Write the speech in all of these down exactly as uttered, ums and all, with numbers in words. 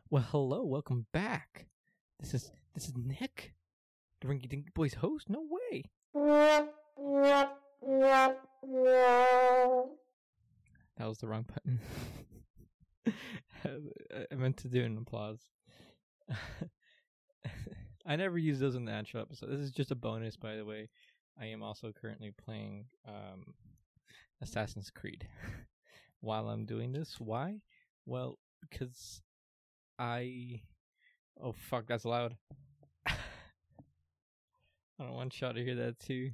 Well, hello, welcome back. This is this is Nick, the Rinky Dinky Boys host. No way. That was the wrong button. I meant to do an applause. I never use those in the actual episode. This is just a bonus, by the way. I am also currently playing um, Assassin's Creed while I'm doing this. Why? Well, because I... Oh, fuck, that's loud. I don't want y'all to hear that, too.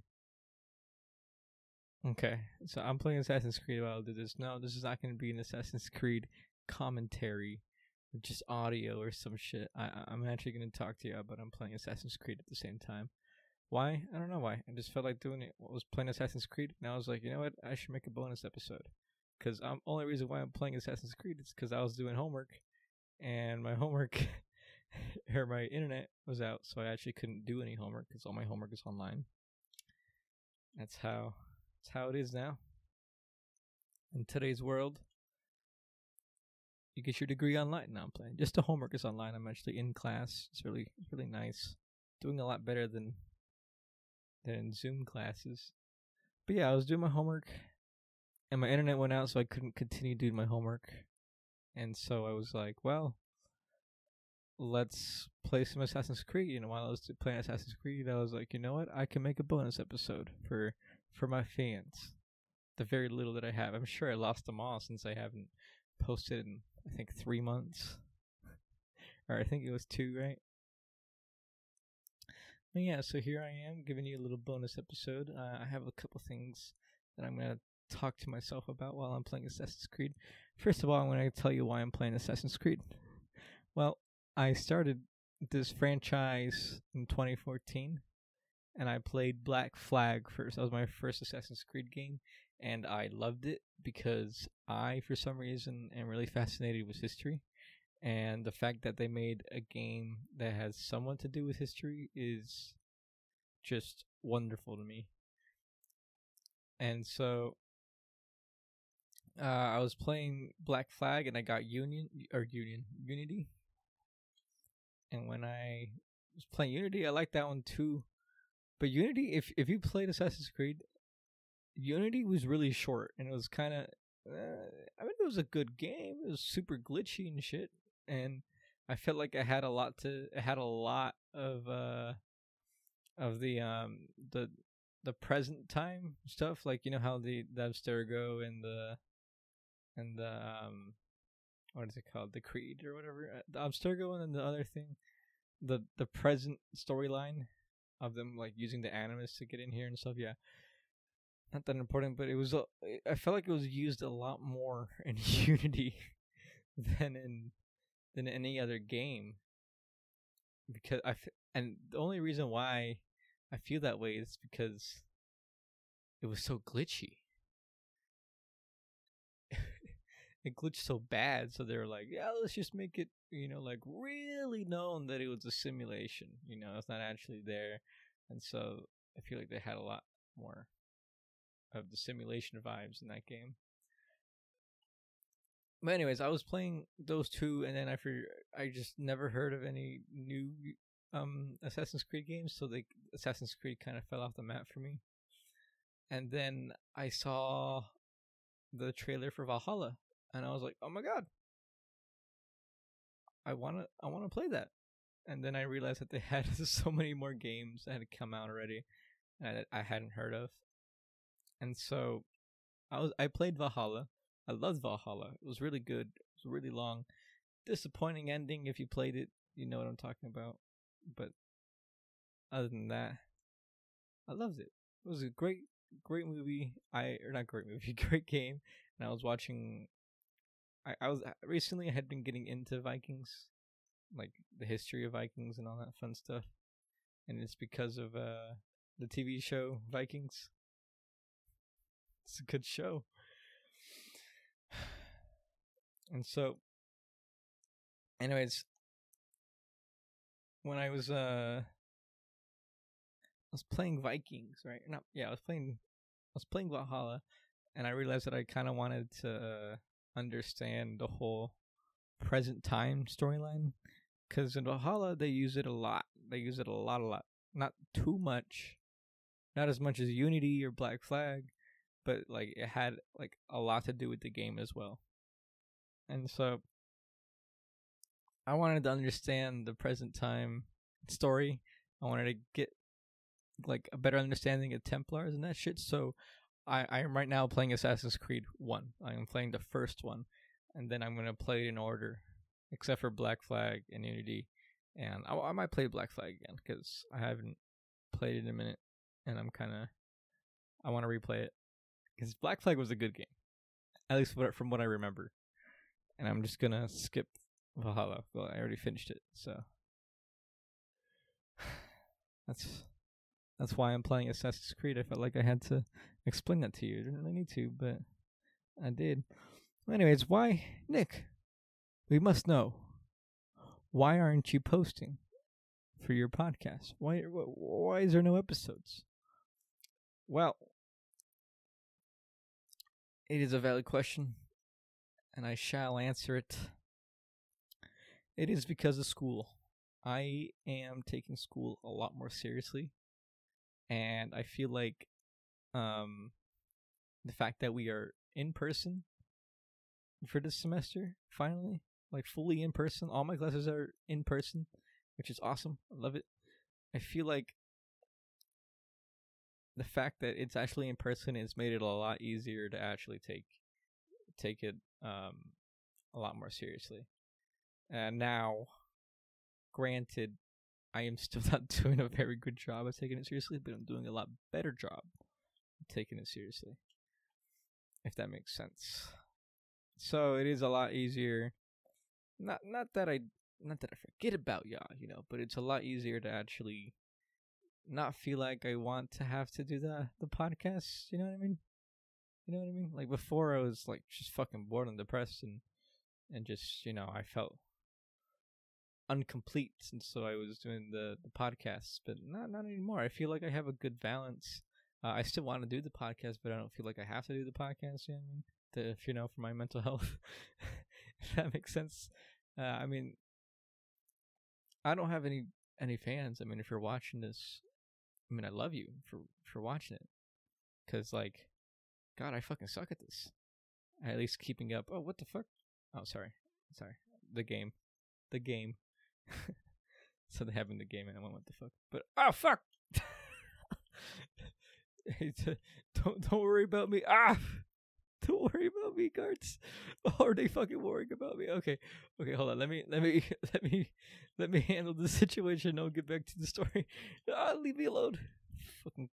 Okay, so I'm playing Assassin's Creed while I do this. No, this is not going to be an Assassin's Creed commentary, or just audio or some shit. I, I'm actually going to talk to you, but I'm playing Assassin's Creed at the same time. Why? I don't know why. I just felt like doing it. I was playing Assassin's Creed, and I was like, you know what? I should make a bonus episode. Because the um, only reason why I'm playing Assassin's Creed is because I was doing homework, and my homework, or my internet was out, so I actually couldn't do any homework because all my homework is online. That's how, that's how it is now. In today's world, you get your degree online. Now I'm playing. Just the homework is online. I'm actually in class. It's really, it's really nice. Doing a lot better than than in Zoom classes. But yeah, I was doing my homework, and my internet went out, so I couldn't continue doing my homework. And so I was like, well, let's play some Assassin's Creed. You know, while I was playing Assassin's Creed, I was like, you know what? I can make a bonus episode for for my fans. The very little that I have. I'm sure I lost them all since I haven't posted in, I think, three months. Or I think it was two, right? But yeah, so here I am giving you a little bonus episode. Uh, I have a couple things that I'm going to talk to myself about while I'm playing Assassin's Creed. First of all, I'm going to tell you why I'm playing Assassin's Creed. Well, I started this franchise in twenty fourteen, and I played Black Flag first. That was my first Assassin's Creed game, and I loved it because I, for some reason, am really fascinated with history. And the fact that they made a game that has somewhat to do with history is just wonderful to me. And so uh, I was playing Black Flag, and I got Union or Union Unity. And when I was playing Unity, I liked that one too. But Unity, if if you played Assassin's Creed, Unity was really short, and it was kind of. Uh, I mean, it was a good game. It was super glitchy and shit. And I felt like I had a lot to I had a lot of uh of the um the the present time stuff, like, you know how the the Abstergo and the and the um what is it called, the Creed or whatever, uh, the Abstergo, and then the other thing, the the present storyline of them like using the Animus to get in here and stuff. Yeah, not that important, but it was uh, I felt like it was used a lot more in Unity than in than any other game, because I f- and the only reason why I feel that way is because it was so glitchy. It glitched so bad, so they were like, yeah, let's just make it, you know, like really known that it was a simulation. You know, it's not actually there, and so I feel like they had a lot more of the simulation vibes in that game. But anyways, I was playing those two, and then I for, I just never heard of any new um, Assassin's Creed games, so the Assassin's Creed kind of fell off the map for me. And then I saw the trailer for Valhalla, and I was like, "Oh my god, I wanna, I wanna play that." And then I realized that they had so many more games that had come out already that I hadn't heard of, and so I was, I played Valhalla. I loved Valhalla. It was really good. It was really long. Disappointing ending if you played it. You know what I'm talking about. But other than that, I loved it. It was a great, great movie. I or not great movie, great game. And I was watching. I, I was recently. I had been getting into Vikings, like the history of Vikings and all that fun stuff. And it's because of uh, the T V show Vikings. It's a good show. And so, anyways, when I was uh, I was playing Vikings, right? No, yeah, I was playing, I was playing Valhalla, and I realized that I kind of wanted to uh, understand the whole present time storyline, because in Valhalla they use it a lot. They use it a lot, a lot. Not too much, not as much as Unity or Black Flag, but like it had like a lot to do with the game as well. And so I wanted to understand the present time story. I wanted to get like a better understanding of Templars and that shit. So I I am right now playing Assassin's Creed one. I am playing the first one, and then I'm gonna play it in order, except for Black Flag and Unity. And I, I might play Black Flag again because I haven't played it in a minute, and I'm kind of I want to replay it because Black Flag was a good game, at least from what I remember. And I'm just gonna skip Valhalla. Well, I already finished it, so that's that's why I'm playing Assassin's Creed. I felt like I had to explain that to you. I didn't really need to, but I did. Anyways, why, Nick? We must know. Why aren't you posting for your podcast? Why why is there no episodes? Well, it is a valid question, and I shall answer it. It is because of school. I am taking school a lot more seriously, and I feel like um, the fact that we are in person for this semester, finally, like fully in person, all my classes are in person, which is awesome. I love it. I feel like the fact that it's actually in person has made it a lot easier to actually take take it um, a lot more seriously. And now, granted, I am still not doing a very good job of taking it seriously, but I'm doing a lot better job of taking it seriously, if that makes sense. So it is a lot easier. Not not that I not that I forget about y'all, you know, but it's a lot easier to actually not feel like I want to have to do the the podcast. You know what I mean? You know what I mean? Like before, I was like just fucking bored and depressed, and and just, you know, I felt incomplete, and so I was doing the the podcasts, but not not anymore. I feel like I have a good balance. Uh, I still want to do the podcast, but I don't feel like I have to do the podcast. You know what I mean? To, if you know, for my mental health, if that makes sense. Uh, I mean, I don't have any any fans. I mean, if you're watching this, I mean, I love you for for watching it, because like, God, I fucking suck at this. At least keeping up. Oh, what the fuck? Oh, sorry, sorry. The game, the game. So they have in the game, and I went, what the fuck? But oh fuck! don't don't worry about me. Ah, don't worry about me, guards. Oh, are they fucking worrying about me? Okay, okay, hold on. Let me let me let me let me handle the situation. I'll get back to the story. Ah, leave me alone. Fucking.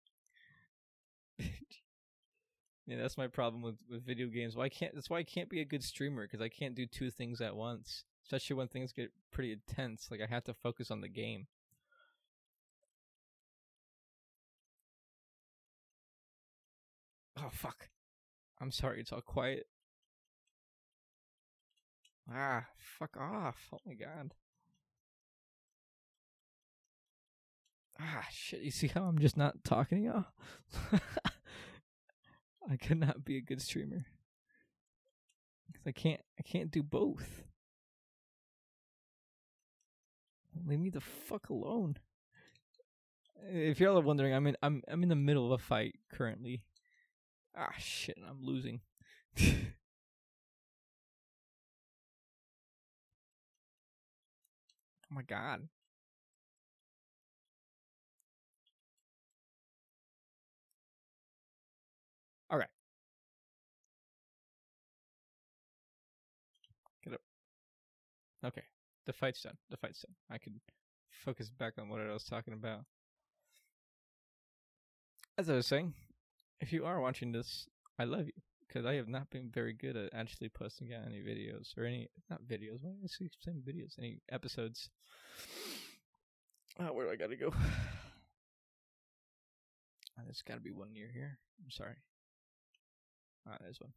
Yeah, that's my problem with, with video games. Why can't that's why I can't be a good streamer, because I can't do two things at once. Especially when things get pretty intense. Like, I have to focus on the game. Oh, fuck. I'm sorry, it's all quiet. Ah, fuck off. Oh my god. Ah, shit. You see how I'm just not talking to y'all? I could not be a good streamer. Because I can't, I can't do both. Leave me the fuck alone. If y'all are wondering, I'm in I'm I'm in the middle of a fight currently. Ah shit, I'm losing. Oh my god. Alright. Get up. Okay. The fight's done. The fight's done. I can focus back on what I was talking about. As I was saying, if you are watching this, I love you, because I have not been very good at actually posting out any videos, or any, not videos, why do I say same videos, any episodes. Oh, where do I gotta go? Oh, there's gotta be one near here. I'm sorry. Ah, oh, there's one.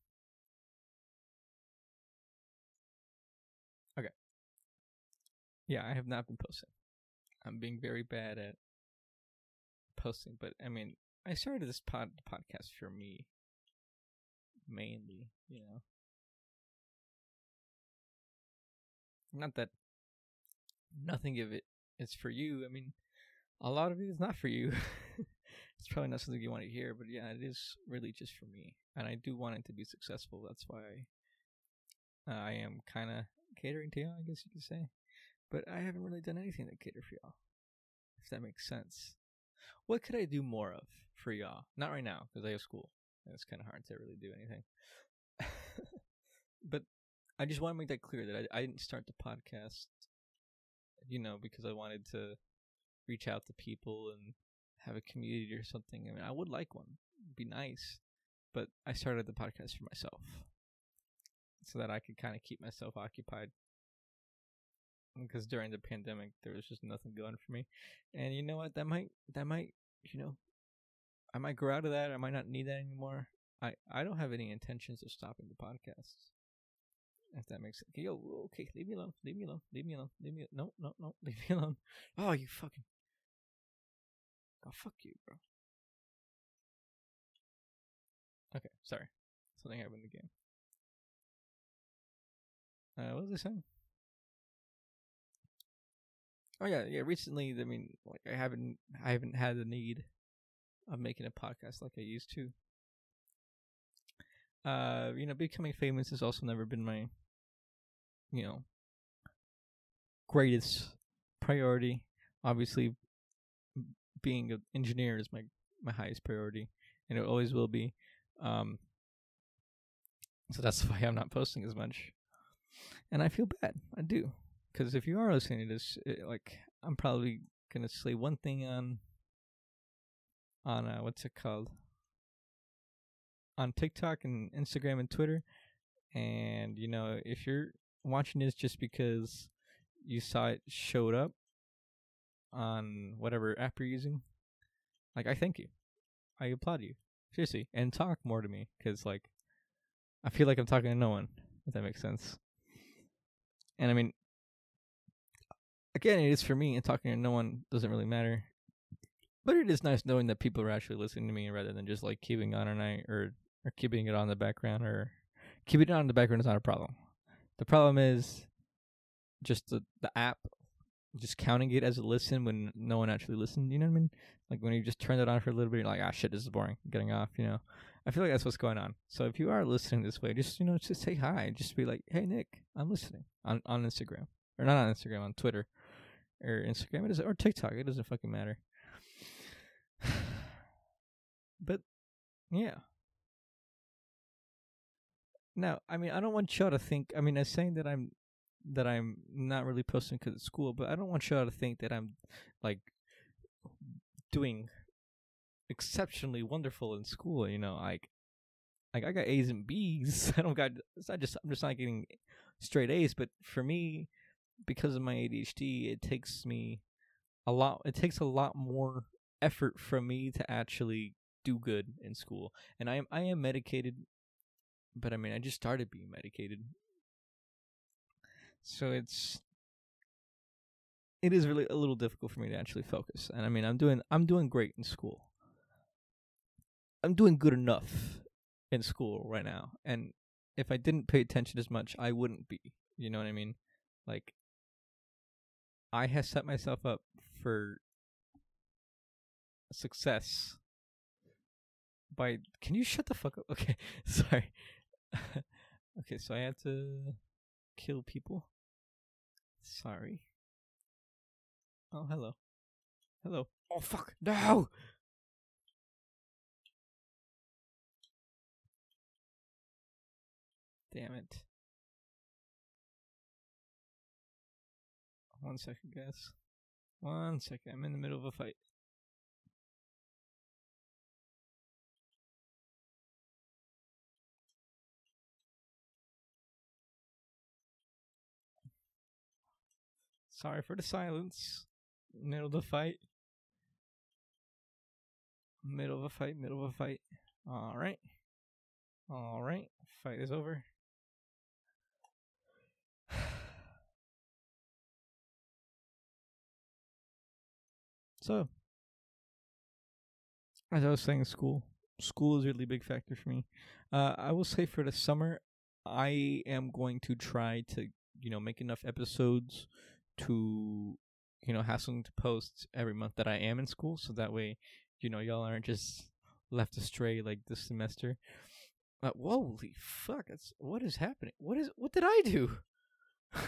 Okay. Yeah, I have not been posting. I'm being very bad at posting, but I mean, I started this pod podcast for me, mainly, you know. Not that nothing of it is for you. I mean, a lot of it is not for you. It's probably not something you want to hear, but yeah, it is really just for me. And I do want it to be successful. That's why uh, I am kind of catering to y'all, I guess you could say. But I haven't really done anything to cater for y'all, if that makes sense. What could I do more of for y'all? Not right now, because I have school. And it's kind of hard to really do anything. But I just want to make that clear that I, I didn't start the podcast, you know, because I wanted to reach out to people and have a community or something. I mean, I would like one. It'd be nice. But I started the podcast for myself so that I could kind of keep myself occupied. Because during the pandemic, there was just nothing going for me. And you know what? That might, that might, you know, I might grow out of that. I might not need that anymore. I, I don't have any intentions of stopping the podcast. If that makes sense. Okay, yo, okay, leave me alone. Leave me alone. Leave me alone. Leave me alone. No, no, no. Leave me alone. Oh, you fucking. Oh, fuck you, bro. Okay, sorry. Something happened in the game. Uh, what was I saying? Oh yeah, yeah. Recently, I mean, like I haven't, I haven't had the need of making a podcast like I used to. Uh, you know, becoming famous has also never been my, you know, greatest priority. Obviously, being an engineer is my my highest priority, and it always will be. Um, so that's why I'm not posting as much, and I feel bad. I do, because if you are listening to this, it, like I'm probably gonna say one thing on on uh, what's it called on TikTok and Instagram and Twitter, and you know if you're watching this just because you saw it showed up on whatever app you're using, like I thank you, I applaud you seriously, and talk more to me because like I feel like I'm talking to no one, if that makes sense. And I mean, again, it is for me, and talking to no one doesn't really matter. But it is nice knowing that people are actually listening to me rather than just like keeping on a night or or keeping it on the background or keeping it on the background is not a problem. The problem is just the the app just counting it as a listen when no one actually listened. You know what I mean? Like when you just turn it on for a little bit, you're like, ah, shit, this is boring. Getting off, you know. I feel like that's what's going on. So if you are listening this way, just you know, just say hi. Just be like, hey, Nick, I'm listening on on Instagram or not on Instagram, on Twitter or Instagram. It doesn't, or TikTok. It doesn't fucking matter. But yeah. Now, I mean, I don't want y'all to think. I mean, I'm saying that I'm that I'm not really posting because it's school, but I don't want y'all to think that I'm like doing exceptionally wonderful in school. You know, like like I got A's and B's. I don't got. It's not just I'm just not getting straight A's. But for me, because of my A D H D, it takes me a lot. It takes a lot more effort from me to actually do good in school, and I am I am medicated. But I mean, I just started being medicated, so it's it is really a little difficult for me to actually focus. And I mean, I'm doing I'm doing great in school. I'm doing good enough in school right now, and if I didn't pay attention as much, I wouldn't be. You know what I mean? Like, I have set myself up for success by. Can you shut the fuck up? Okay, sorry. Okay, so I had to kill people. Sorry. Oh, hello. Hello. Oh, fuck. No! Damn it. One second, guys. One second. I'm in the middle of a fight. Sorry for the silence. Middle of the fight. Middle of a fight. Middle of a fight. Alright. Alright. Fight is over. So, as I was saying, school. School is a really big factor for me. Uh, I will say for the summer, I am going to try to you know, make enough episodes to, you know, have something to post every month that I am in school, so that way, you know, y'all aren't just left astray like this semester. Uh, holy fuck! That's what is happening. What is? What did I do? That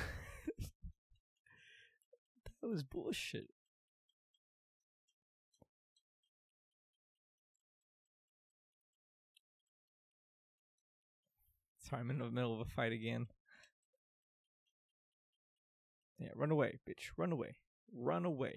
was bullshit. Sorry, I'm in the middle of a fight again. Yeah, run away, bitch. Run away. Run away.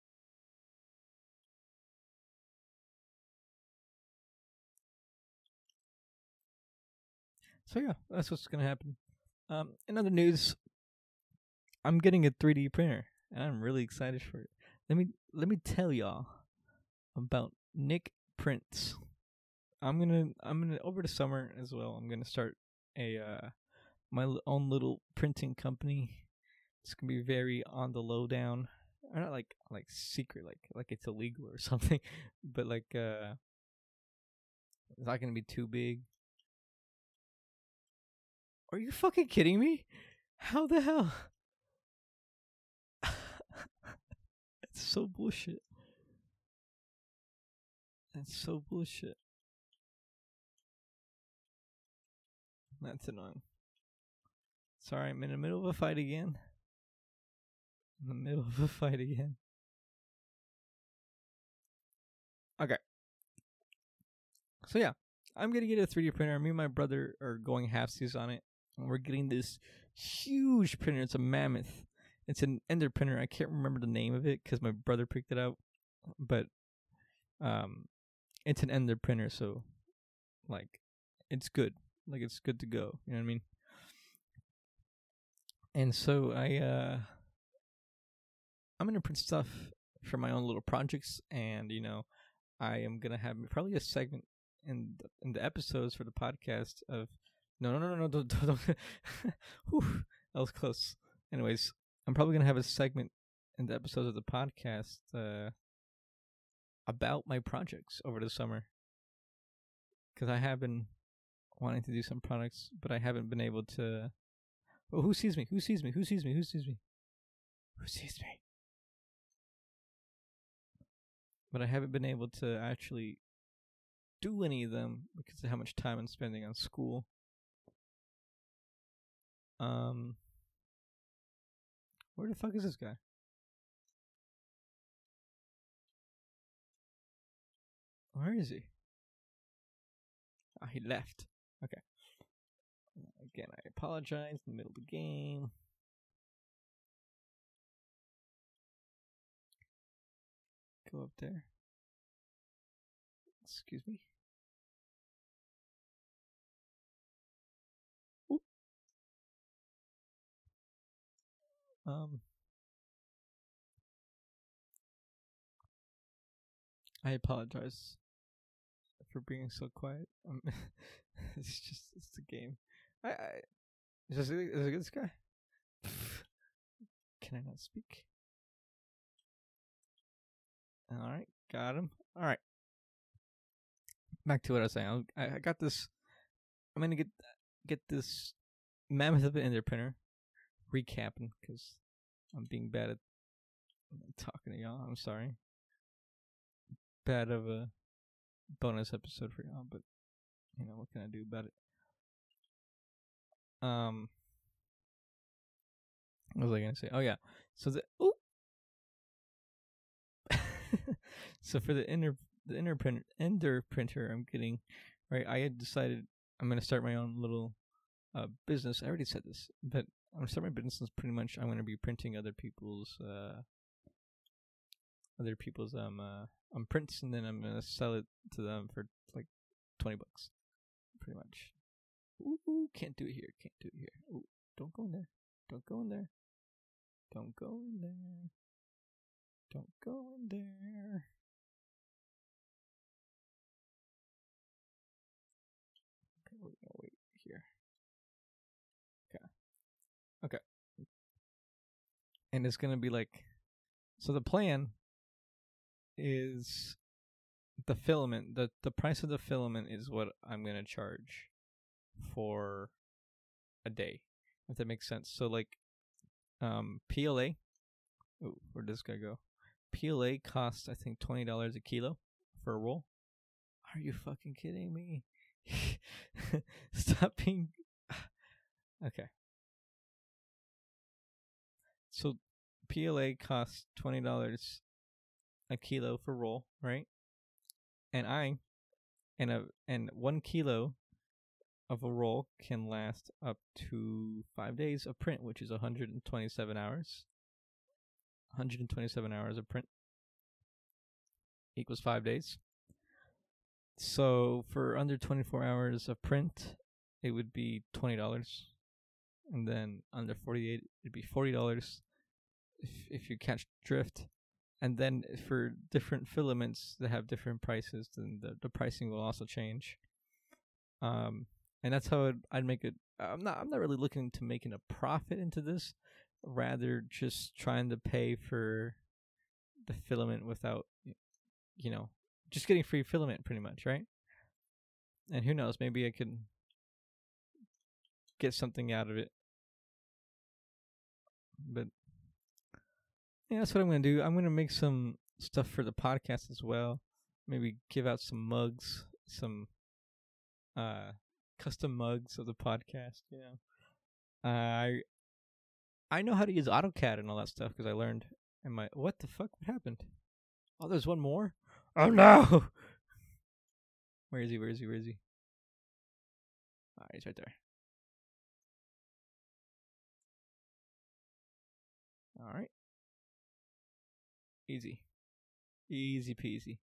So yeah, that's what's gonna happen. Um, in other news, I'm getting a three D printer, and I'm really excited for it. Let me let me tell y'all about Nick Prints. I'm gonna I'm gonna over the summer as well. I'm gonna start a uh my l- own little printing company. It's gonna be very on the low down, or not like like secret, like like it's illegal or something, but like uh, it's not gonna be too big. Are you fucking kidding me? How the hell? That's so bullshit. That's so bullshit. That's annoying. Sorry, I'm in the middle of a fight again. In the middle of a fight again. Okay. So yeah, I'm gonna get a three D printer. Me and my brother are going halfsies on it, and we're getting this huge printer. It's a mammoth. It's an Ender printer. I can't remember the name of it because my brother picked it out, but um, it's an Ender printer, so like, it's good. Like, it's good to go. You know what I mean? And so I uh, I'm gonna print stuff for my own little projects, and you know, I am gonna have probably a segment in the, in the episodes for the podcast of no no no no no don't, don't, don't. Whew, that was close. Anyways, I'm probably gonna have a segment in the episodes of the podcast uh, about my projects over the summer, because I have been wanting to do some products, but I haven't been able to. Oh, who sees me? Who sees me? Who sees me? Who sees me? Who sees me? But I haven't been able to actually do any of them because of how much time I'm spending on school. Um, where the fuck is this guy? Where is he? Ah, he left. Okay. Again, I apologize in the middle of the game. Go up there. Excuse me. Ooh. Um, I apologize for being so quiet. Um, it's just it's the game. I, I is this, is this guy? Can I not speak? All right, got him. All right, back to what I was saying. I, I got this. I'm gonna get get this mammoth of an Ender printer. Recapping because I'm being bad at talking to y'all. I'm sorry. Bad of a bonus episode for y'all, but you know what can I do about it? Um, what was I gonna say? Oh yeah, so the oh, so for the Ender the Ender printer Ender printer I'm getting, right? I had decided I'm gonna start my own little uh business. I already said this, but I'm gonna start my business. Pretty much, I'm gonna be printing other people's uh other people's um uh um prints, and then I'm gonna sell it to them for like twenty bucks, pretty much. Ooh, ooh, can't do it here. Can't do it here. Ooh, don't go in there. Don't go in there. Don't go in there. Don't go in there. Okay, we're gonna wait here. Okay. Okay. And it's gonna be like, so the plan is the filament. the The price of the filament is what I'm gonna charge for a day, if that makes sense. So like, Um, P L A. Ooh, where'd this guy go? P L A costs, I think, twenty dollars a kilo for a roll. Are you fucking kidding me? Stop being... Okay. So, P L A costs twenty dollars a kilo for roll, right? And I, and a and one kilo of a roll can last up to five days of print, which is one hundred twenty-seven hours. one hundred twenty-seven hours of print equals five days. So for under twenty-four hours of print, it would be twenty dollars. And then under forty-eight, it'd be forty dollars if, if you catch drift. And then for different filaments that have different prices, then the, the pricing will also change. Um, and that's how I'd, I'd make it. I'm not. I'm not really looking to making a profit into this. Rather, just trying to pay for the filament without, you know, just getting free filament, pretty much, right? And who knows? Maybe I can get something out of it. But yeah, that's what I'm gonna do. I'm gonna make some stuff for the podcast as well. Maybe give out some mugs, some uh custom mugs of the podcast. You know, uh, I I know how to use AutoCAD and all that stuff because I learned. In my what the fuck? What happened? Oh, there's one more. Oh no! Where is he? Where is he? Where is he? Ah, he's right there. All right. Easy. Easy peasy.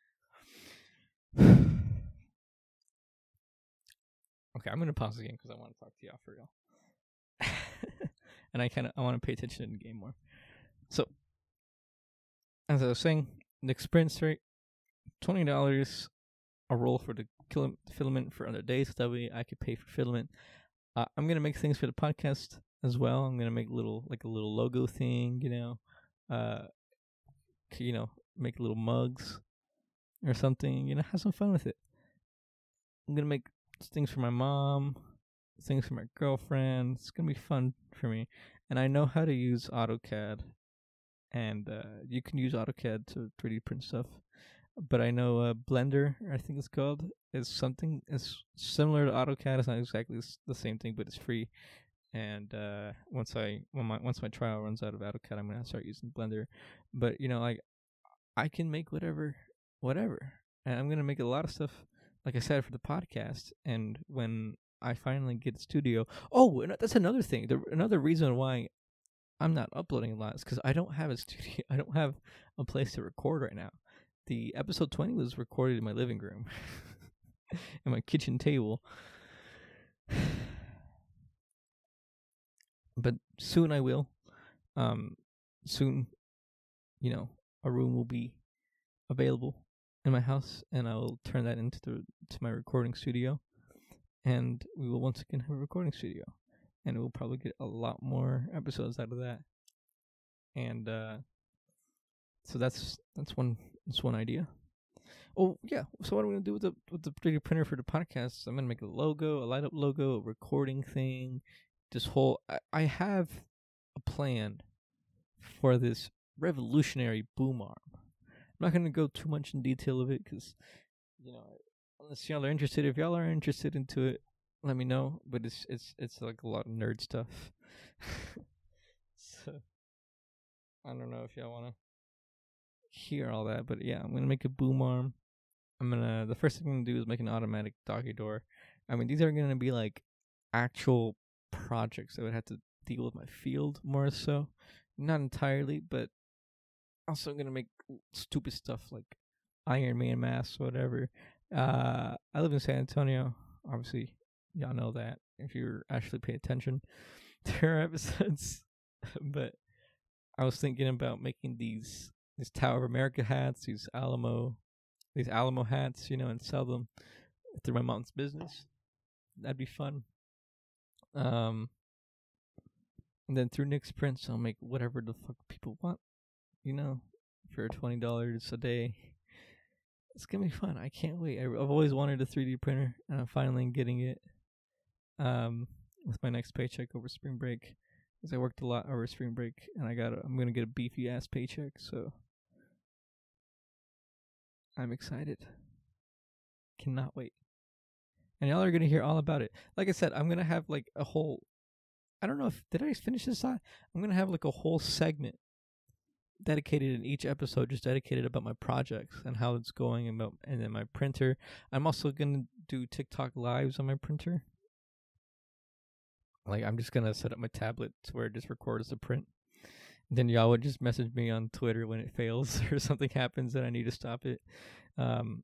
Okay, I'm gonna pause again because I want to talk to y'all for real. And I kind of I want to pay attention in the game more. So, as I was saying, Nick Sprints rate twenty dollars a roll for the kil- filament for other days. That way, I could pay for filament. Uh, I'm gonna make things for the podcast as well. I'm gonna make little like a little logo thing, you know, uh, you know, make little mugs or something. You know, have some fun with it. I'm gonna make things for my mom, things for my girlfriend. It's gonna be fun for me, and I know how to use AutoCAD, and uh, you can use AutoCAD to three D print stuff. But I know uh, Blender, I think it's called, is something is similar to AutoCAD. It's not exactly the same thing, but it's free. And uh, once I when my once my trial runs out of AutoCAD, I'm gonna start using Blender. But you know, like I can make whatever, whatever, and I'm gonna make a lot of stuff. Like I said, for the podcast, and when I finally get a studio, oh, and that's another thing. The, another reason why I'm not uploading a lot is because I don't have a studio. I don't have a place to record right now. The episode twenty was recorded in my living room, in my kitchen table. But soon I will. Um, soon, you know, a room will be available in my house, and I will turn that into the to my recording studio, and we will once again have a recording studio, and we'll probably get a lot more episodes out of that. And uh, so that's that's one that's one idea. Oh yeah, so what I'm gonna do with the with the three D printer for the podcast? I'm gonna make a logo, a light up logo, a recording thing. This whole I, I have a plan for this revolutionary boom arm. I'm not going to go too much in detail of it because, you know, unless y'all are interested. If y'all are interested into it, let me know. But it's it's it's like a lot of nerd stuff. So I don't know if y'all want to hear all that, but yeah, I'm gonna make a boom arm. I'm gonna the first thing I'm gonna do is make an automatic doggy door. I mean, these are gonna be like actual projects that would have to deal with my field more so, not entirely, but also I'm gonna make stupid stuff like Iron Man masks, whatever. Uh, I live in San Antonio. Obviously, y'all know that if you're actually paying attention to our episodes. But I was thinking about making these these Tower of America hats, these Alamo, these Alamo hats, you know, and sell them through my mom's business. That'd be fun. Um, and then through Nick's Prints, I'll make whatever the fuck people want, you know, for twenty dollars a day. It's gonna be fun. I can't wait. I, I've always wanted a three D printer, and I'm finally getting it. Um, with my next paycheck over spring break, because I worked a lot over spring break, and I got a, I'm gonna get a beefy ass paycheck, so I'm excited. Cannot wait. And y'all are gonna hear all about it. Like I said, I'm gonna have like a whole. I don't know if did I finish this on. I'm gonna have like a whole segment dedicated in each episode, just dedicated about my projects and how it's going, and about and then my printer. I'm also gonna do TikTok lives on my printer. Like I'm just gonna set up my tablet to where it just records the print. Then y'all would just message me on Twitter when it fails or something happens and I need to stop it. Um,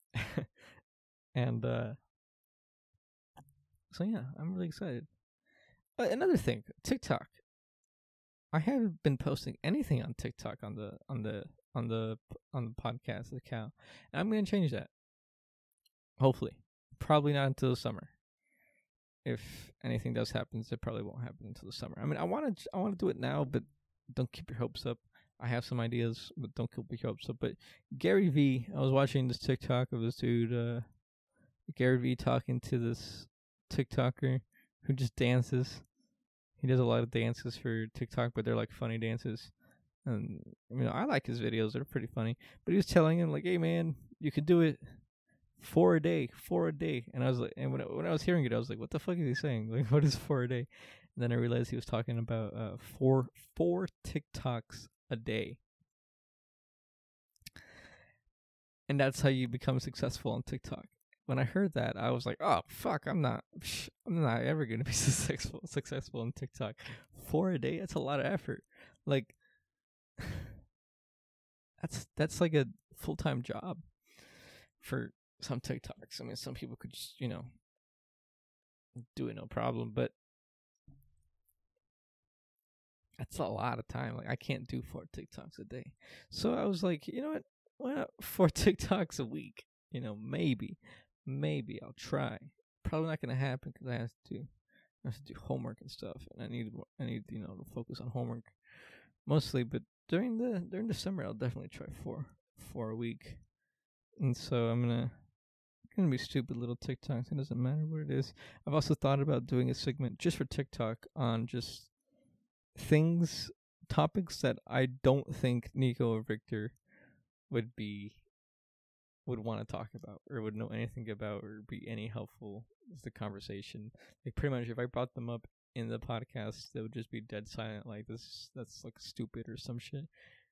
and uh, so yeah, I'm really excited. Uh, another thing, TikTok. I haven't been posting anything on TikTok on the on the on the on the podcast account, and I'm gonna change that. Hopefully, probably not until the summer. If anything does happen, it probably won't happen until the summer. I mean, I want to I want to do it now, but don't keep your hopes up. I have some ideas, but don't keep your hopes up. But Gary V, I was watching this TikTok of this dude, uh, Gary V, talking to this TikToker who just dances. He does a lot of dances for TikTok, but they're like funny dances. And I mean, I like his videos; they're pretty funny. But he was telling him like, "Hey, man, you could do it four a day, four a day." And I was like, and when I, when I was hearing it, I was like, "What the fuck is he saying? Like, what is four a day?" And then I realized he was talking about uh, four four TikToks a day, and that's how you become successful on TikTok. When I heard that, I was like, "Oh fuck, I'm not, psh, I'm not ever gonna be successful successful on TikTok. Four a day? That's a lot of effort. Like, that's that's like a full time job for some TikToks. I mean, some people could just, you know, do it no problem, but that's a lot of time. Like, I can't do four TikToks a day. So I was like, you know what? Why not four TikToks a week? You know, maybe, maybe I'll try. Probably not gonna happen because I have to, I have to do homework and stuff, and I need, I need, you know, to focus on homework mostly. But during the during the summer, I'll definitely try four, four a week. And so I'm gonna, gonna be stupid little TikToks. It doesn't matter what it is. I've also thought about doing a segment just for TikTok on just things, topics that I don't think Nico or Victor would be would want to talk about or would know anything about or be any helpful with the conversation. Like pretty much if I brought them up in the podcast, they would just be dead silent like this that's like stupid or some shit.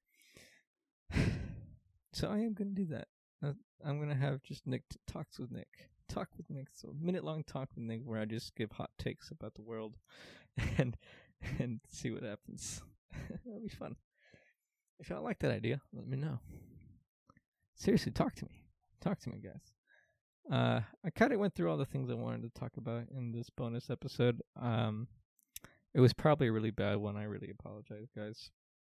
So I am gonna do that. uh, I'm gonna have just Nick t- talks with Nick talk with Nick so minute long talk with Nick where I just give hot takes about the world and and see what happens. That'll be fun. If y'all like that idea, let me know. Seriously, talk to me. Talk to me, guys. Uh, I kind of went through all the things I wanted to talk about in this bonus episode. Um, it was probably a really bad one. I really apologize, guys.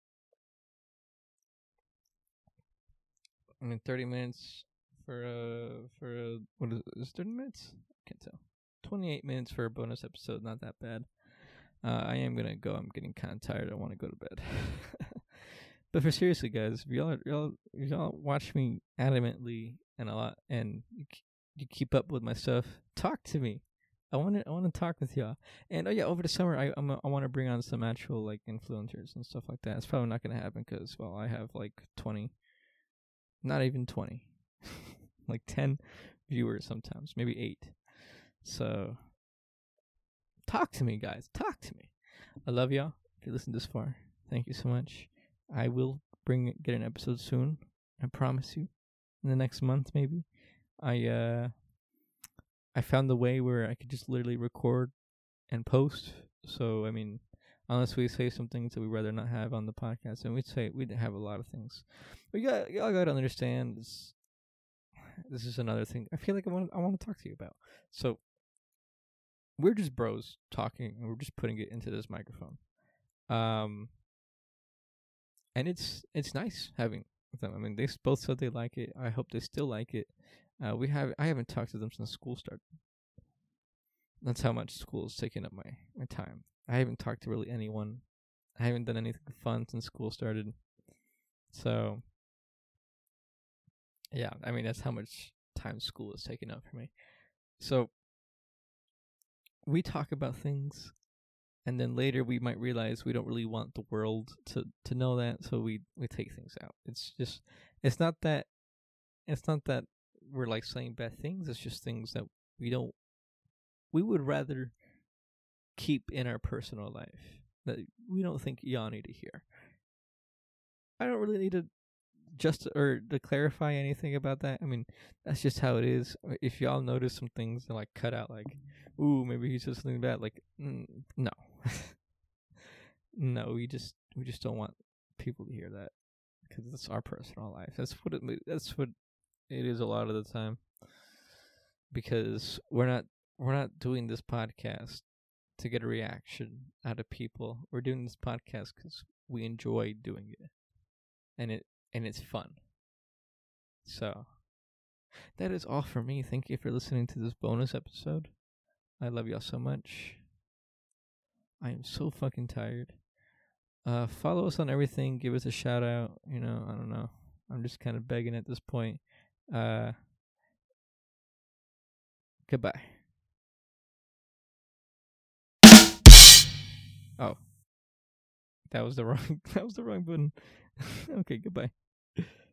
I mean, thirty minutes for uh for uh, what is it? Is it thirty minutes? I can't tell. Twenty-eight minutes for a bonus episode. Not that bad. Uh, I am gonna go. I'm getting kind of tired. I want to go to bed. But for seriously, guys, if y'all y'all if y'all watch me adamantly and a lot, and you, you keep up with my stuff, talk to me. I want to I want to talk with y'all. And oh yeah, over the summer, I I'm a, I want to bring on some actual like influencers and stuff like that. It's probably not gonna happen because well, I have like twenty, not even twenty, like ten viewers sometimes, maybe eight. So talk to me, guys. Talk to me. I love y'all. If you listened this far, thank you so much. I will bring get an episode soon. I promise you. In the next month, maybe. I uh, I found the way where I could just literally record and post. So I mean, unless we say some things that we'd rather not have on the podcast, and we'd say we'd have a lot of things. But you got y'all got to understand this. This is another thing I feel like I want I want to talk to you about. So we're just bros talking, and we're just putting it into this microphone. Um. And it's it's nice having them. I mean, they both said they like it. I hope they still like it. Uh, we have I haven't talked to them since school started. That's how much school is taking up my, my time. I haven't talked to really anyone. I haven't done anything fun since school started. So, yeah, I mean, that's how much time school is taking up for me. So, we talk about things and then later we might realize we don't really want the world to to know that, so we we take things out. It's just it's not that it's not that we're like saying bad things. It's just things that we don't we would rather keep in our personal life that we don't think y'all need to hear. I don't really need to just or to clarify anything about that. I mean, that's just how it is. If y'all notice some things that like cut out, like, ooh, maybe he's just something bad. Like, mm, no, no, we just we just don't want people to hear that because it's our personal life. That's what it. That's what it is a lot of the time. Because we're not we're not doing this podcast to get a reaction out of people. We're doing this podcast because we enjoy doing it, and it and it's fun. So that is all for me. Thank you for listening to this bonus episode. I love y'all so much. I am so fucking tired. Uh, follow us on everything. Give us a shout out. You know, I don't know. I'm just kind of begging at this point. Uh, goodbye. Oh, that was the wrong. That was the wrong button. Okay, goodbye.